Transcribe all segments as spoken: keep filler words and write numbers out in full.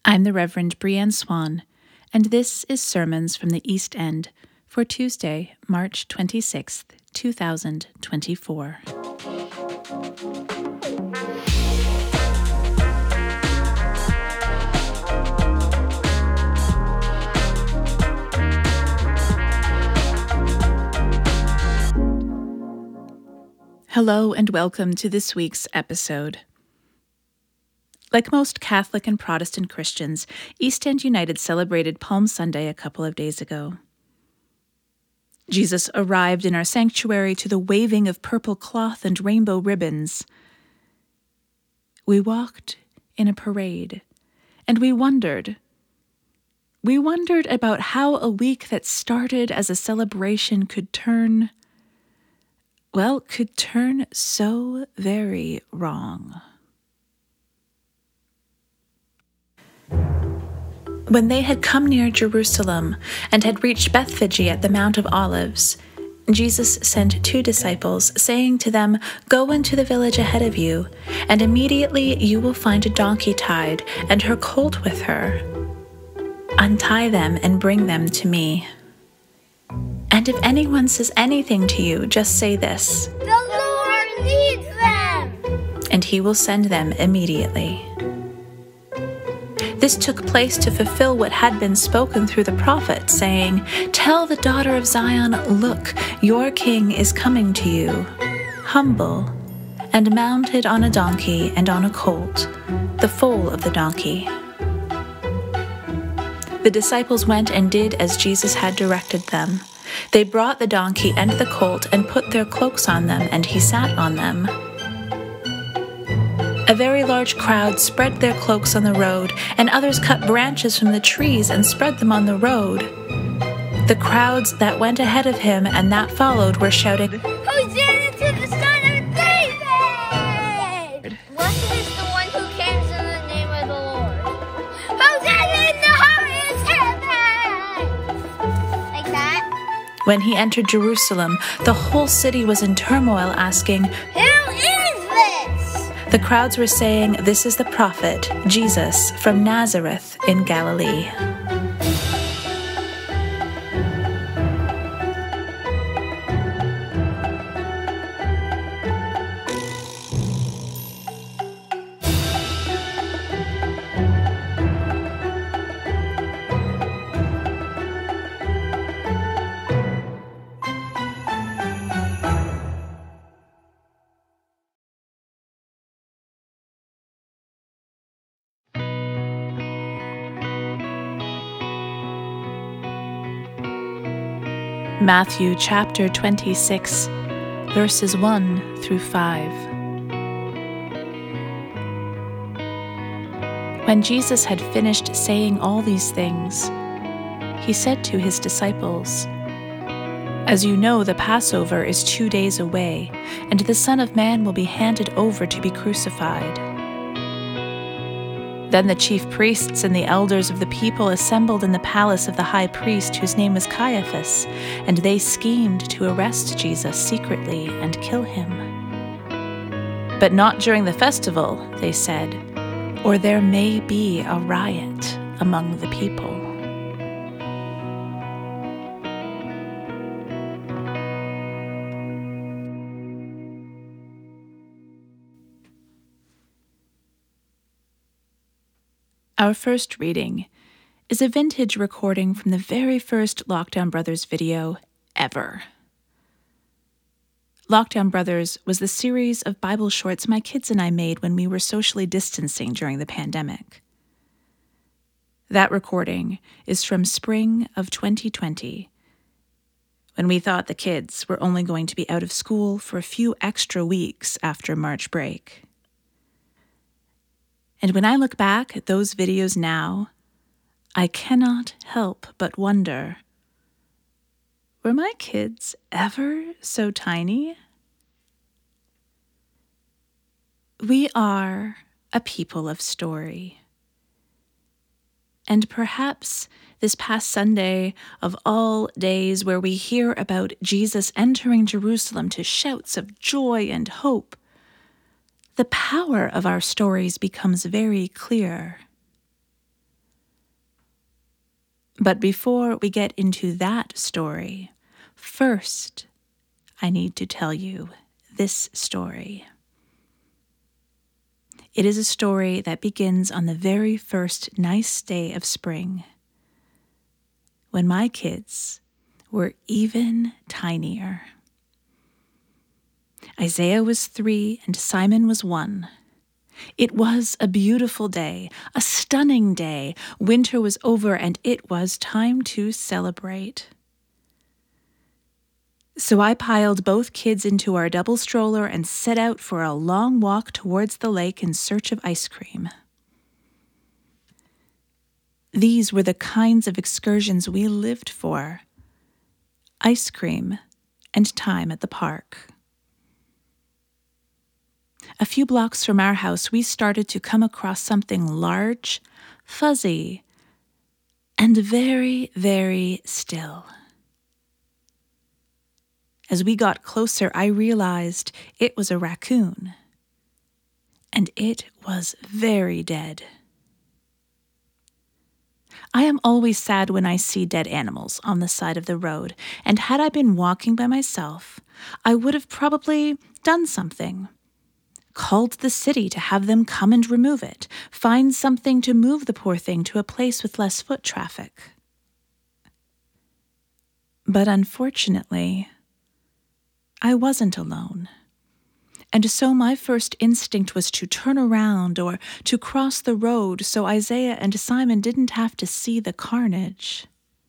I'm the Reverend Brianne Swan, and this is Sermons from the East End for Tuesday, March twenty-sixth, two thousand twenty-four. Hello and welcome to this week's episode. Like most Catholic and Protestant Christians, East End United celebrated Palm Sunday a couple of days ago. Jesus arrived in our sanctuary to the waving of purple cloth and rainbow ribbons. We walked in a parade, and we wondered. We wondered about how a week that started as a celebration could turn, well, could turn so very wrong. When they had come near Jerusalem and had reached Bethphage at the Mount of Olives, Jesus sent two disciples, saying to them, "Go into the village ahead of you, and immediately you will find a donkey tied and her colt with her. Untie them and bring them to me. And if anyone says anything to you, just say this, 'The Lord needs them,' and he will send them immediately." This took place to fulfill what had been spoken through the prophet, saying, "Tell the daughter of Zion, look, your king is coming to you, humble, and mounted on a donkey and on a colt, the foal of the donkey." The disciples went and did as Jesus had directed them. They brought the donkey and the colt and put their cloaks on them, and he sat on them. A very large crowd spread their cloaks on the road, and others cut branches from the trees and spread them on the road. The crowds that went ahead of him and that followed were shouting, "Hosanna to the Son of David! Blessed is the one who comes in the name of the Lord. Hosanna in the highest heaven!" Like that. When he entered Jerusalem, the whole city was in turmoil, asking, "Who is this?" The crowds were saying, "This is the prophet, Jesus, from Nazareth in Galilee." Matthew chapter twenty-six, verses one through five. When Jesus had finished saying all these things, he said to his disciples, "As you know, the Passover is two days away, and the Son of Man will be handed over to be crucified." Then the chief priests and the elders of the people assembled in the palace of the high priest, whose name was Caiaphas, and they schemed to arrest Jesus secretly and kill him. "But not during the festival," they said, "or there may be a riot among the people." Our first reading is a vintage recording from the very first Lockdown Brothers video ever. Lockdown Brothers was the series of Bible shorts my kids and I made when we were socially distancing during the pandemic. That recording is from spring of twenty twenty, when we thought the kids were only going to be out of school for a few extra weeks after March break. And when I look back at those videos now, I cannot help but wonder, were my kids ever so tiny? We are a people of story. And perhaps this past Sunday of all days, where we hear about Jesus entering Jerusalem to shouts of joy and hope, the power of our stories becomes very clear. But before we get into that story, first, I need to tell you this story. It is a story that begins on the very first nice day of spring, when my kids were even tinier. Isaiah was three and Simon was one. It was a beautiful day, a stunning day. Winter was over and it was time to celebrate. So I piled both kids into our double stroller and set out for a long walk towards the lake in search of ice cream. These were the kinds of excursions we lived for: ice cream and time at the park. A few blocks from our house, we started to come across something large, fuzzy, and very, very still. As we got closer, I realized it was a raccoon, and it was very dead. I am always sad when I see dead animals on the side of the road, and had I been walking by myself, I would have probably done something. Called the city to have them come and remove it, find something to move the poor thing to a place with less foot traffic. But unfortunately, I wasn't alone. And so my first instinct was to turn around or to cross the road so Isaiah and Simon didn't have to see the carnage.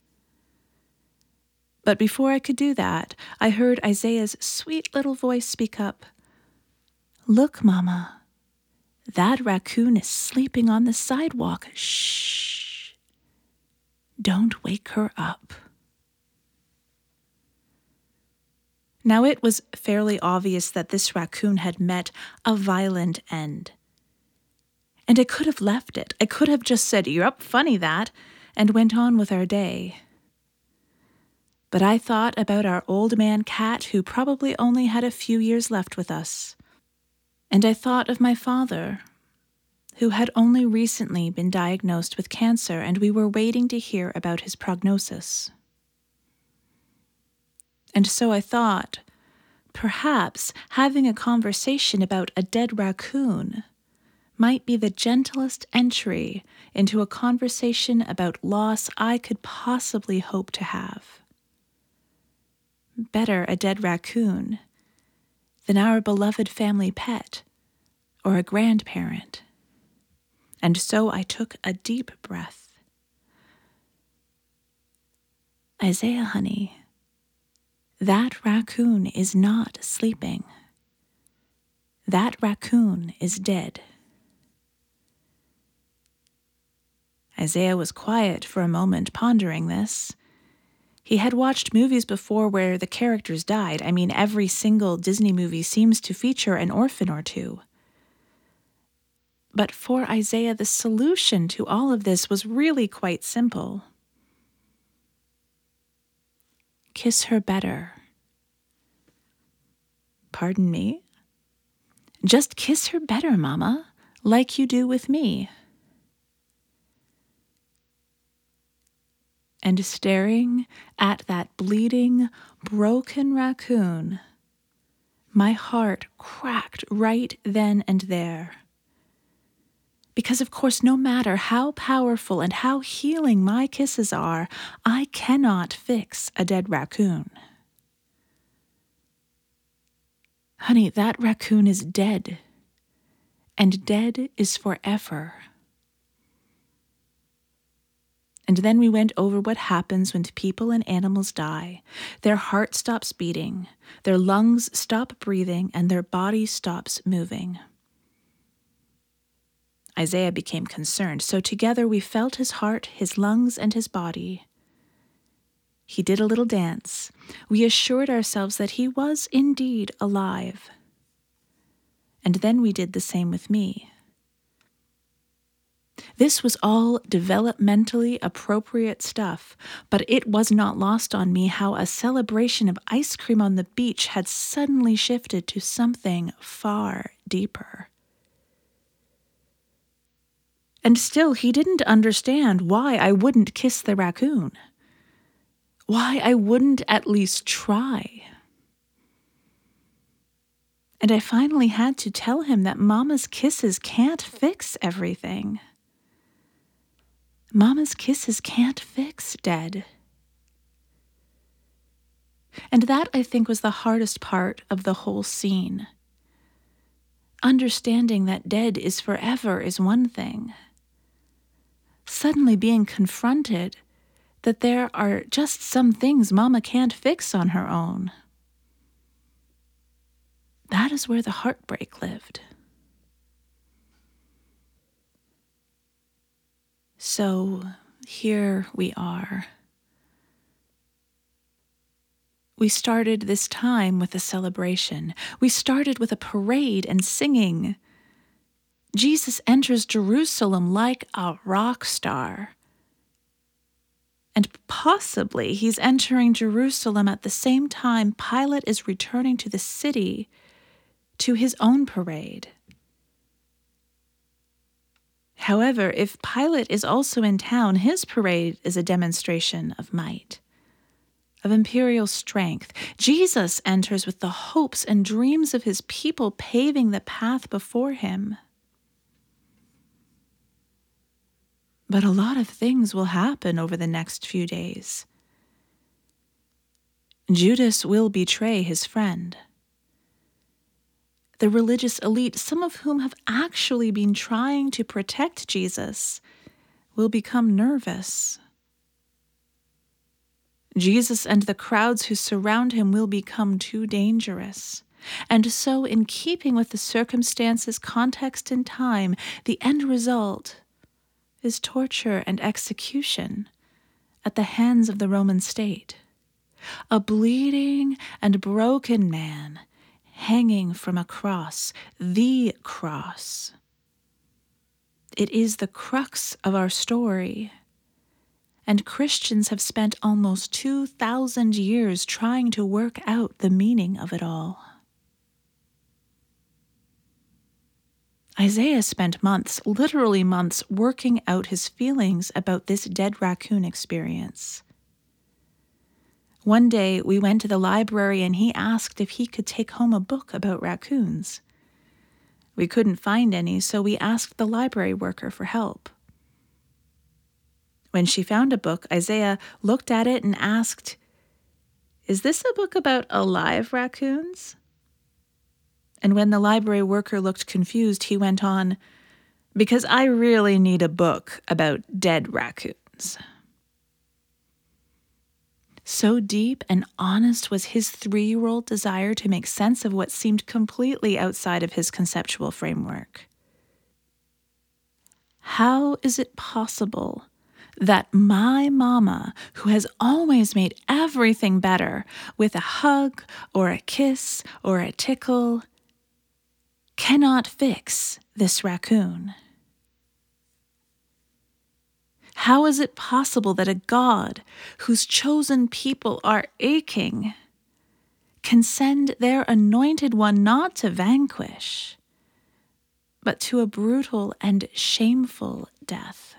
But before I could do that, I heard Isaiah's sweet little voice speak up. "Look, Mama, that raccoon is sleeping on the sidewalk. Shh. Don't wake her up." Now it was fairly obvious that this raccoon had met a violent end. And I could have left it. I could have just said, "You're up, funny that," and went on with our day. But I thought about our old man cat who probably only had a few years left with us. And I thought of my father, who had only recently been diagnosed with cancer, and we were waiting to hear about his prognosis. And so I thought, perhaps having a conversation about a dead raccoon might be the gentlest entry into a conversation about loss I could possibly hope to have. Better a dead raccoon than our beloved family pet or a grandparent. And so I took a deep breath. "Isaiah, honey, that raccoon is not sleeping. That raccoon is dead." Isaiah was quiet for a moment, pondering this. He had watched movies before where the characters died. I mean, every single Disney movie seems to feature an orphan or two. But for Isaiah, the solution to all of this was really quite simple. Kiss her better. Pardon me? Just kiss her better, Mama, like you do with me. And staring at that bleeding, broken raccoon, my heart cracked right then and there. Because, of course, no matter how powerful and how healing my kisses are, I cannot fix a dead raccoon. Honey, that raccoon is dead, and dead is forever. And then we went over what happens when people and animals die. Their heart stops beating, their lungs stop breathing, and their body stops moving. Isaiah became concerned, so together we felt his heart, his lungs, and his body. He did a little dance. We assured ourselves that he was indeed alive. And then we did the same with me. This was all developmentally appropriate stuff, but it was not lost on me how a celebration of ice cream on the beach had suddenly shifted to something far deeper. And still, he didn't understand why I wouldn't kiss the raccoon. Why I wouldn't at least try. And I finally had to tell him that Mama's kisses can't fix everything. Mama's kisses can't fix dead. And that, I think, was the hardest part of the whole scene. Understanding that dead is forever is one thing. Suddenly being confronted that there are just some things Mama can't fix on her own. That is where the heartbreak lived. So here we are. We started this time with a celebration. We started with a parade and singing. Jesus enters Jerusalem like a rock star. And possibly he's entering Jerusalem at the same time Pilate is returning to the city to his own parade. However, if Pilate is also in town, his parade is a demonstration of might, of imperial strength. Jesus enters with the hopes and dreams of his people paving the path before him. But a lot of things will happen over the next few days. Judas will betray his friend. The religious elite, some of whom have actually been trying to protect Jesus, will become nervous. Jesus and the crowds who surround him will become too dangerous. And so, in keeping with the circumstances, context, and time, the end result is torture and execution at the hands of the Roman state. A bleeding and broken man hanging from a cross, the cross. It is the crux of our story. And Christians have spent almost two thousand years trying to work out the meaning of it all. Isaiah spent months, literally months, working out his feelings about this dead raccoon experience. One day, we went to the library and he asked if he could take home a book about raccoons. We couldn't find any, so we asked the library worker for help. When she found a book, Isaiah looked at it and asked, "Is this a book about alive raccoons?" And when the library worker looked confused, he went on, "Because I really need a book about dead raccoons." So deep and honest was his three-year-old desire to make sense of what seemed completely outside of his conceptual framework. How is it possible that my mama, who has always made everything better with a hug or a kiss or a tickle, cannot fix this raccoon? How is it possible that a God whose chosen people are aching can send their anointed one not to vanquish, but to a brutal and shameful death?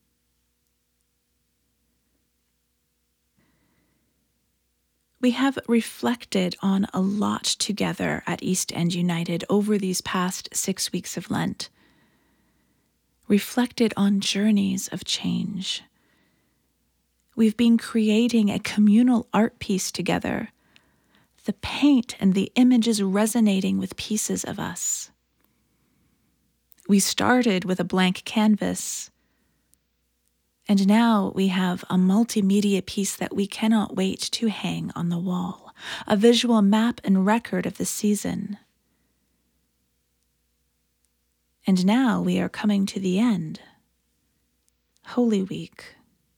We have reflected on a lot together at East End United over these past six weeks of Lent. Reflected on journeys of change. We've been creating a communal art piece together, the paint and the images resonating with pieces of us. We started with a blank canvas, and now we have a multimedia piece that we cannot wait to hang on the wall, a visual map and record of the season. And now we are coming to the end. Holy Week.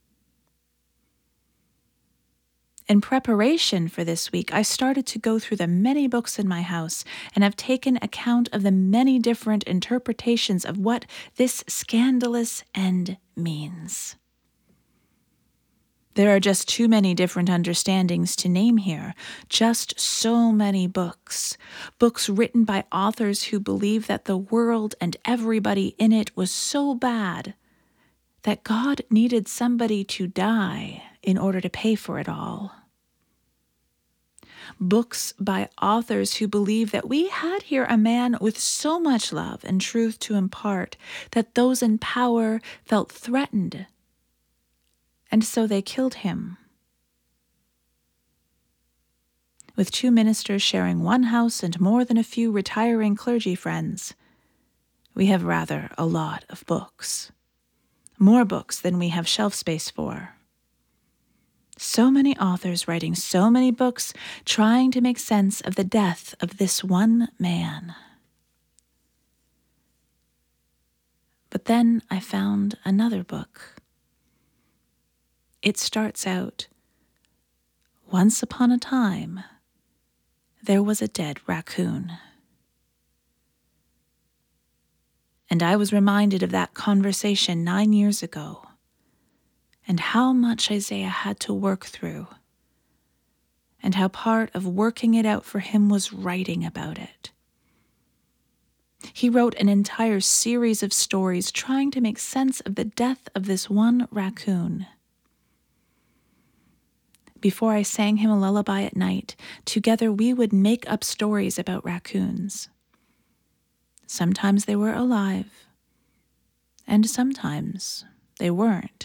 In preparation for this week, I started to go through the many books in my house and have taken account of the many different interpretations of what this scandalous end means. There are just too many different understandings to name here, just so many books. Books written by authors who believe that the world and everybody in it was so bad that God needed somebody to die in order to pay for it all. Books by authors who believe that we had here a man with so much love and truth to impart that those in power felt threatened, and so they killed him. With two ministers sharing one house and more than a few retiring clergy friends, we have rather a lot of books. More books than we have shelf space for. So many authors writing so many books, trying to make sense of the death of this one man. But then I found another book. It starts out, "Once upon a time, there was a dead raccoon." And I was reminded of that conversation nine years ago, and how much Isaiah had to work through, and how part of working it out for him was writing about it. He wrote an entire series of stories trying to make sense of the death of this one raccoon. Before I sang him a lullaby at night, together we would make up stories about raccoons. Sometimes they were alive, and sometimes they weren't.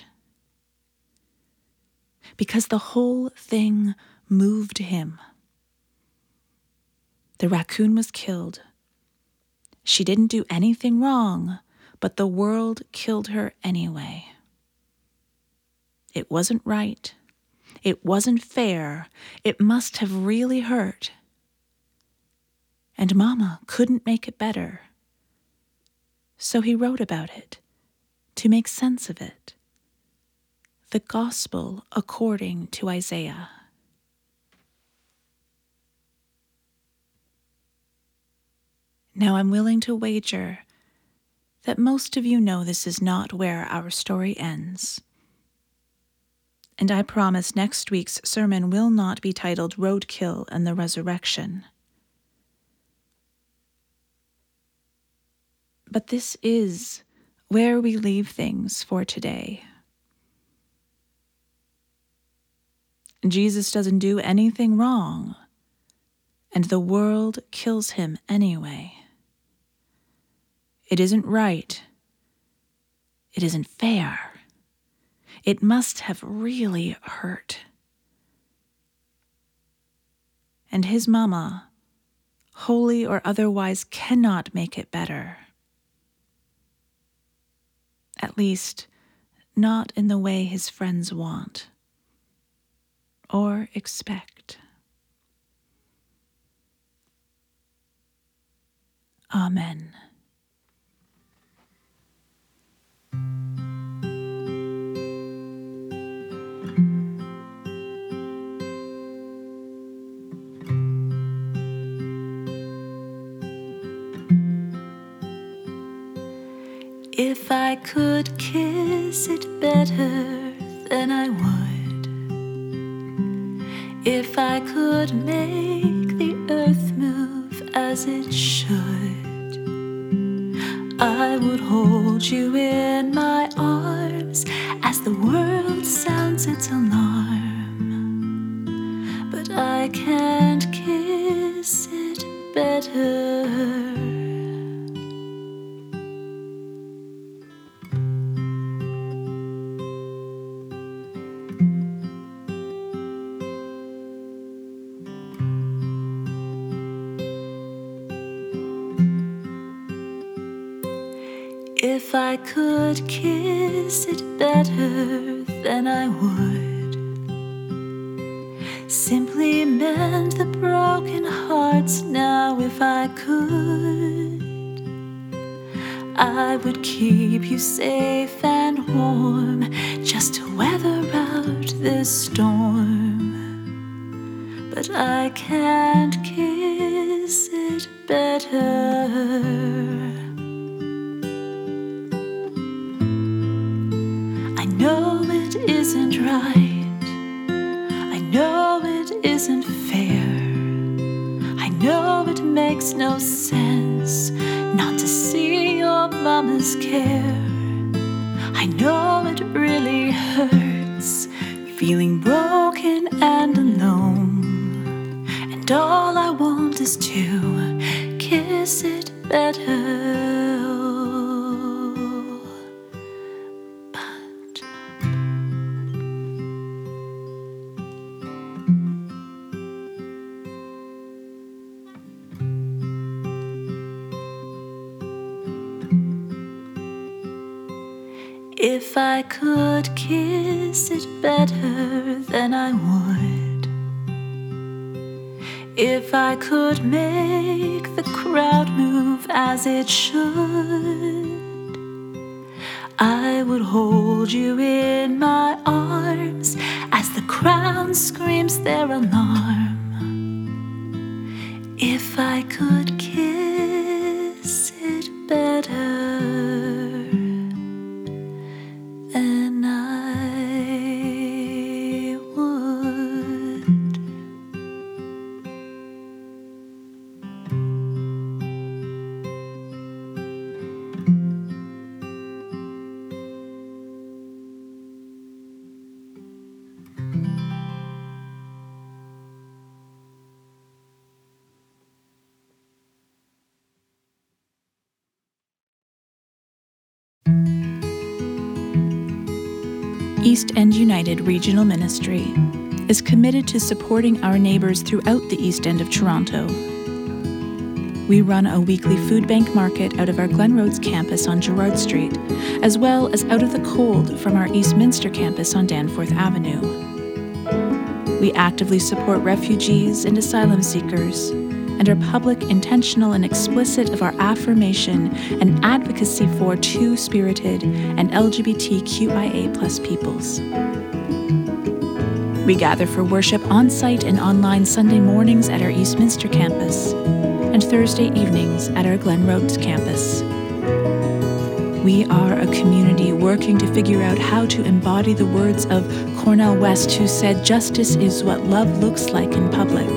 Because the whole thing moved him. The raccoon was killed. She didn't do anything wrong, but the world killed her anyway. It wasn't right. It wasn't fair. It must have really hurt. And Mama couldn't make it better. So he wrote about it, to make sense of it. The Gospel according to Isaiah. Now I'm willing to wager that most of you know this is not where our story ends. And I promise next week's sermon will not be titled Roadkill and the Resurrection. But this is where we leave things for today. Jesus doesn't do anything wrong, and the world kills him anyway. It isn't right. It isn't fair. It must have really hurt. And his mama, holy or otherwise, cannot make it better. At least, not in the way his friends want or expect. Amen. If I could kiss it better than I would, if I could make the earth move as it should, I would hold you in my arms as the world sounds its alarm. But I can't kiss it better. If I could kiss it better than I would, simply mend the broken hearts now if I could, I would keep you safe and warm just to weather out this storm. But I can't kiss it better. I know it isn't right, no sense not to see your mama's care. I know it really hurts, feeling broken and alone. And all I want is to kiss it better. But if I could kiss it better, then I would. If I could make the crowd move as it should, I would hold you in my arms as the crowd screams their alarm. If I could kiss it better, then I would. East End United Regional Ministry is committed to supporting our neighbours throughout the East End of Toronto. We run a weekly food bank market out of our Glen Roads campus on Gerrard Street, as well as out of the cold from our Eastminster campus on Danforth Avenue. We actively support refugees and asylum seekers, and are public, intentional, and explicit of our affirmation and advocacy for two-spirited and L G B T Q I A plus peoples. We gather for worship on-site and online Sunday mornings at our Eastminster campus and Thursday evenings at our Glen Roads campus. We are a community working to figure out how to embody the words of Cornel West, who said, "Justice is what love looks like in public."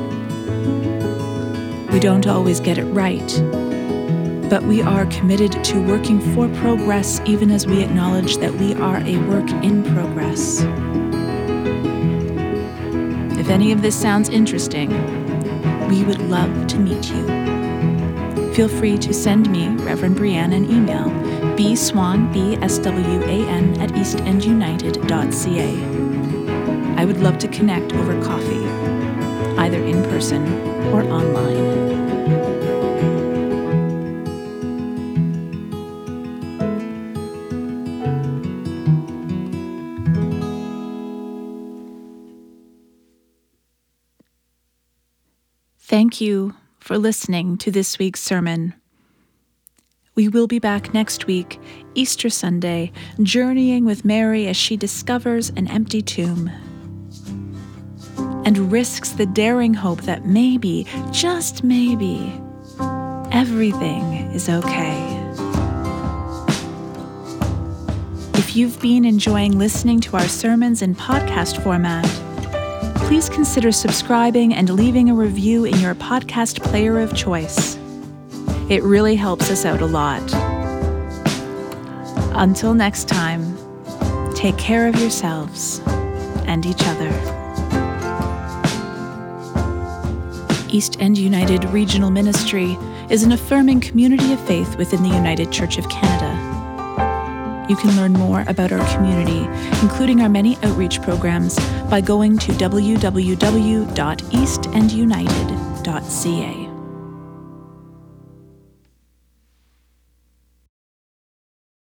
We don't always get it right, but we are committed to working for progress even as we acknowledge that we are a work in progress. If any of this sounds interesting, we would love to meet you. Feel free to send me, Reverend Brianne, an email, bswan, B S W A N, at eastendunited dot c a. I would love to connect over coffee, either in person or online. Thank you for listening to this week's sermon. We will be back next week, Easter Sunday, journeying with Mary as she discovers an empty tomb and risks the daring hope that maybe, just maybe, everything is okay. If you've been enjoying listening to our sermons in podcast format, please consider subscribing and leaving a review in your podcast player of choice. It really helps us out a lot. Until next time, take care of yourselves and each other. East End United Regional Ministry is an affirming community of faith within the United Church of Canada. You can learn more about our community, including our many outreach programs, by going to w w w dot east end united dot c a.